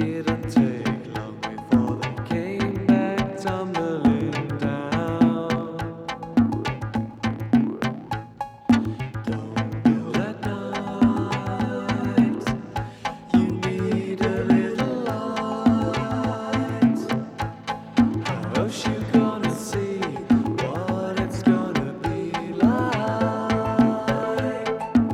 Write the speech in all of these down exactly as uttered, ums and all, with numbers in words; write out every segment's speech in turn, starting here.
didn't take long before they came back tumbling down. Don't build at night. You need a little light. How else you gonna see what it's gonna be like?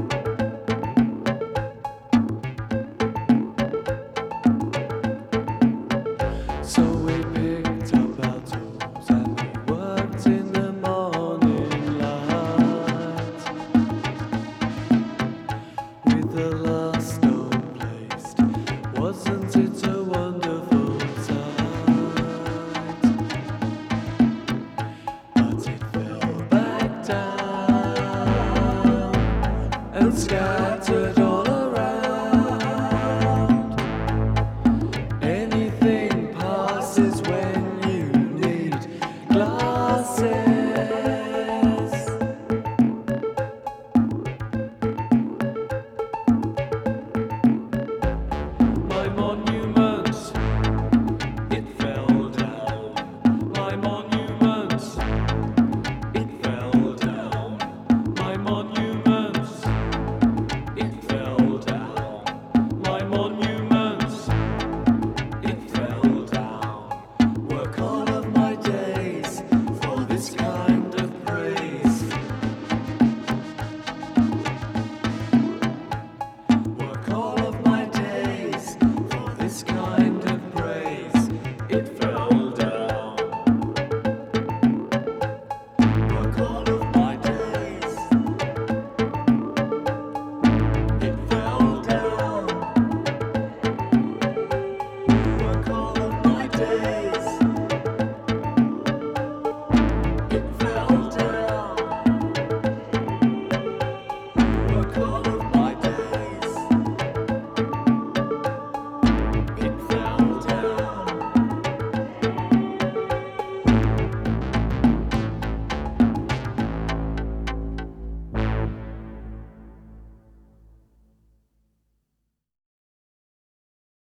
So we picked up our tools and we worked in the morning light. With the last stone placed, wasn't it